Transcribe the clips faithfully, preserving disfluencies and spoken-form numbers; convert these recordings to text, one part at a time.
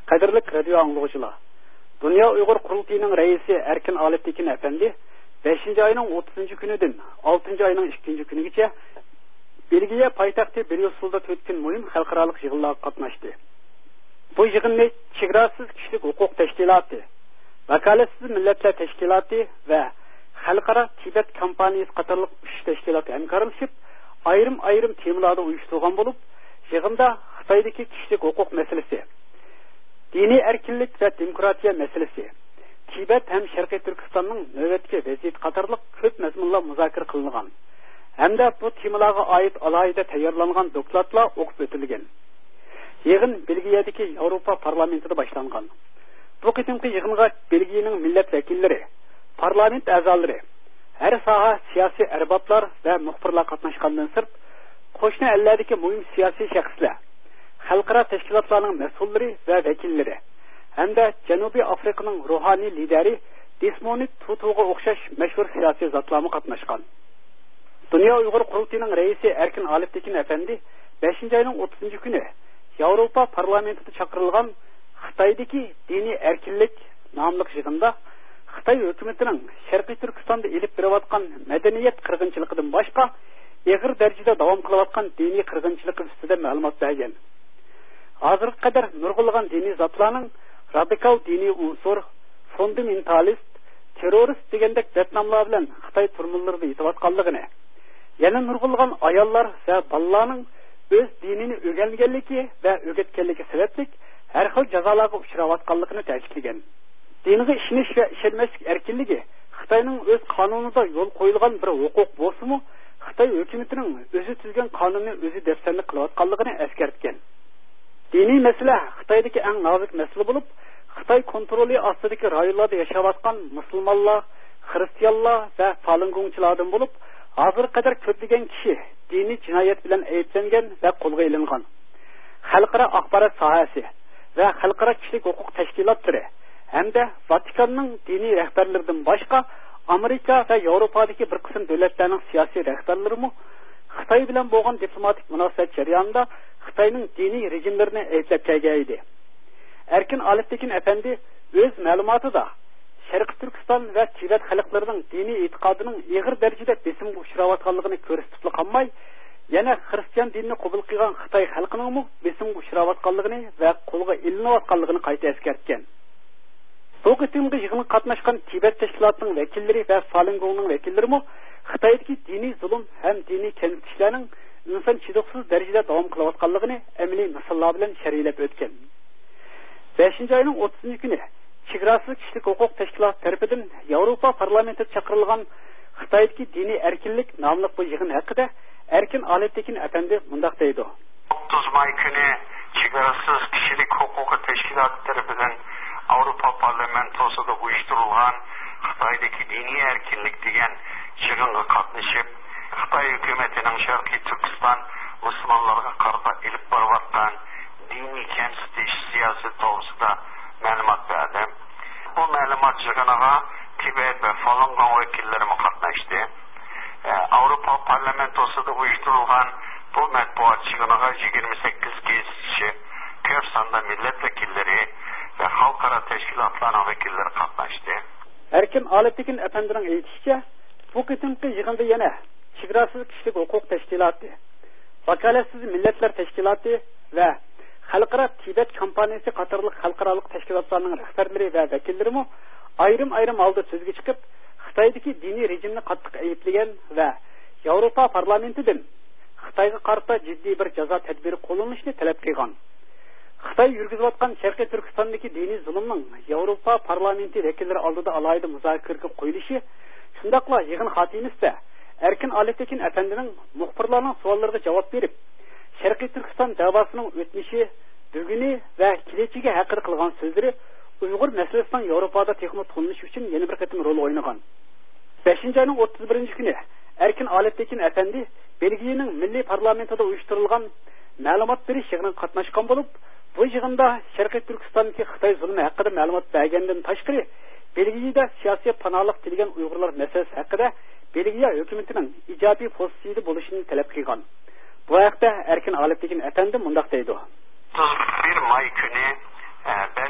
Qadirlik radio anglagıcılar. Dünya Uyghur Qurultayının reisi Erkin Aleptekin Efendi beshinchi ayının o'ttizinchi kunidan oltinchi ayının ikkinchi kunigacha Belgiya poytaxti Bryusselda o'tgan muhim xalqaro yig'inlarga qatnashdi. Bu yig'inni chegarasiz kishilik huquq tashkiloti, vakolatsiz millatlar tashkiloti va xalqaro Tibet kompaniyasi qatorliq uch tashkilot hamkorlashib, ayrim-ayrim temalarda uyushtirgan bo'lib, yig'inda Xitoydagi kishilik huquq masalasi, diniy erkinlik va demokratiya masalasi, Tibet ham Sharqiy Turkistonning navbatdagi vaziyat qatorliq ko'p mazmunlar muzokara qilingan. Hamda bu temalarga oid alohida tayyorlangan dokladlar o'qib o'tilgan. Yig'in Belgiyadagi Yevropa parlamentida boshlangan. Bu qitimqi yig'inga Belgiyaning millat vakillari, parlament a'zolari, har soha siyosiy arboblar va muxbirlar qatnashgandan sirt, qo'shni ellardagi muhim siyosiy shaxslar, xalqaro tashkilotlarning mas'ullari va vakillari, hamda Janubiy Afrikaning ruhoniy lideri Desmond Tutuga o'xshash mashhur siyosiy zotlar qatnashgan. Dünya Uyghur Qurultayının reisi Erkin Aleptekin Efendi beshinchi ayının o'ttizinchi kuni Yevropa parlamentida chaqirilgan Xitoydagi diniy erkinlik nomli yig'inda Xitoy hukumatining Sharqiy Turkistonda elib berayotgan madaniyat qirg'inchiligidan boshqa og'ir darajada davom qilayotgan diniy qirg'inchilik ustida ma'lumot bergan. Hozirga qadar nurg'ulg'an diniy zotlarning radikal diniy unsur, fundamentalist, terrorist degandek datnomlar bilan Xitoy turmularida yetayotganligini, yana nurg'ulg'an ayollar va bolalarning o'z dinini o'rganganligi va o'rgatganligi sababli har xil jazolarga uchrayotganligini ta'kidlagan. Dinga ishonish va ishonmaslik erkinligi Xitoyning o'z qonunida yo'l qo'yilgan bir huquq bo'lsa-mu, Xitoy hukumatining o'zi tuzgan qonunni o'zi daftarlik qilayotganligini eskartgan. Diniy masala Xitoydagi eng nozik masala bo'lib, Xitoy kontroli ostidagi rayonlarda yashayotgan musulmonlar, xristianlar va falungungchilardan bo'lib, hozir qadar ko'plagan kishi diniy jinoyat bilan ayblangan va qo'lga olingan. Xalqaro axborot sohasi va xalqaro kishilik huquq tashkilotlari hamda Vatikanning diniy rahbarlaridan boshqa Amerika va Yevropadagi bir qism davlatlarning siyosiy rahbarlari mu Xitoy bilan bo'lgan diplomatik munosabat jarayonida Xitoyning diniy rejimlarini ayblab kelgan edi. Erkin Aleptekin Efendi o'z ma'lumotida Sharqiy Turkiston va Tibet xalqlarining diniy e'tiqodining og'ir darajada besimga uchrayotganligini ko'rsatib qolmay, yana xristian dinini qabul qilgan Xitoy xalqining mu besimga uchrayotganligini va qo'lga ilinayotganligini qayta eskartgan. Bu qitimga yig'inga qatnashgan Tibet tashkilotining vakillari va Falun Gongning vakillari mu Xitoydagi diniy zulm ham diniy kamsitishlarning inson chidiqsiz darajada davom qilayotganligini amaliy misollar bilan sharhlab o'tgan. beshinchi ayning o'ttizinchi kuni chegarasiz kishilik huquq tashkiloti tarafidan Yevropa parlamentida chaqirilgan Xitoydagi diniy erkinlik nomli bu yig'in haqida Erkin Aleptekin Efendi mundaq deydi. o'ttiz may kuni chegarasiz kishilik huquqi tashkiloti tarafidan Avropa parlamentosida uyushtirilgan Xitoydagi diniy erkinlik degan yig'inga qatnashib, Xitoy hukumatining Sharqiy Turkiston musulmonlarga qarata ilib borayotgan diniy kamsitish siyosati to'g'risida ma'lumot berdi. Bu ma'lumot yig'iniga Tibet va Falun Gong vakillari qatnashdi. Avropa parlamentosida uyushtirilgan bu matbuot yig'iniga yigirma sakkiz kishi, ko'p sonda millat vakillari va xalqaro tashkilotlarning vakillari qatnashdi. Erkin Aleptekin Efendining aytishicha, bu qitimqi yig'inda yana chegarasiz kishilik huquq tashkiloti, vakolatsiz millatlar tashkiloti va xalqaro Tibet kompaniyasi qatorliq xalqaro tashkilotlarning rahbarlari va vakillari mu ayrim-ayrim holda so'zga chiqib, Xitoydagi diniy rejimni qattiq ayblagan va Yevropa parlamentidan Xitoyga qarata jiddiy bir jazo tadbiri qo'llanishni talab qilgan. Xitoy yurgizayotgan Sharqiy Turkistondagi diniy zulmning Yevropa parlamenti vakillari oldida alohida muzokaraga qo'yilishi, shundaqla yig'in xotimisida Erkin Aleptekin Efendining muxbirlarning savollariga javob berib, Sharqiy Turkiston davosining o'tmishi, buguni va kelajagi haqida qilgan so'zlari Uyg'ur masalasining Yevropada texnik qo'llanish uchun yana bir qatim rol o'ynagan. beshinchi ayning o'ttiz birinchi kuni Erkin Aleptekin Efendi Belgiyaning milliy parlamentida uyushtirilgan ma'lumot berish yig'iniga qatnashgan bo'lib, bu yig'inda Sharqiy Turkistondagi Xitoy zulmi haqida ma'lumot bergandan tashqari, Belgiyada siyosiy panohlik tilgan Uyg'urlar masalasi haqida Belgiya hukumatining ijobiy pozitsiyada bo'lishini talab qilgan. Bu haqda Erkin Aleptekin Efendi mundaq deydi. o'ttiz bir may kuni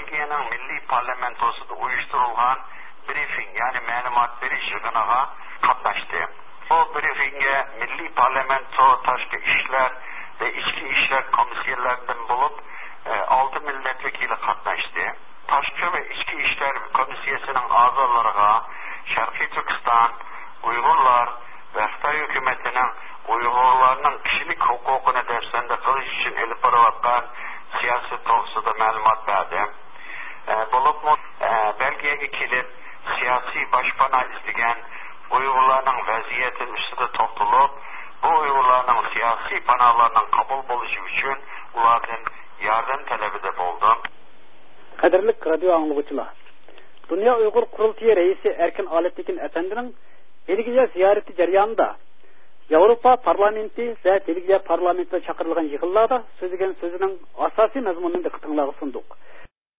parlamentosida uyushtirilgan briefing, yani ma'lumot berish yig'iniga qatnashdi. Bu briefingga Milliy parlamento tashqi ishlar ve ichki ishlar komissiyalaridan bo'lib olti milletvekili qatnashdi. Tashqi ve ichki ishlar komissiyasining a'zolariga Sharqiy Turkiston, Uyg'urlar ve Xitoy hukumatining Uyg'urlarning kishilik huquqini dafsanda qilish uchun elib borayotgan siyosat to'g'risida ma'lumot berdi. Bo'lib Belgiyaga kelib siyosiy boshpana izlagan Uyg'urlarning vaziyati ustida to'xtalib, bu Uyg'urlarning siyosiy panohlarning qabul bo'lishi uchun ulardan yordam talabida bo'ldim. Qadrli radio anglag'uchilar, Dünya Uyg'ur Qurultiyi raisi Erkin Alattekin Efendining Belgiya ziyarati jarayonida Yevropa parlamenti ve Belgiya parlamentida chaqirilgan yig'inlarda so'zlagan so'zining asosiy mazmunini diqqatingizga sundik.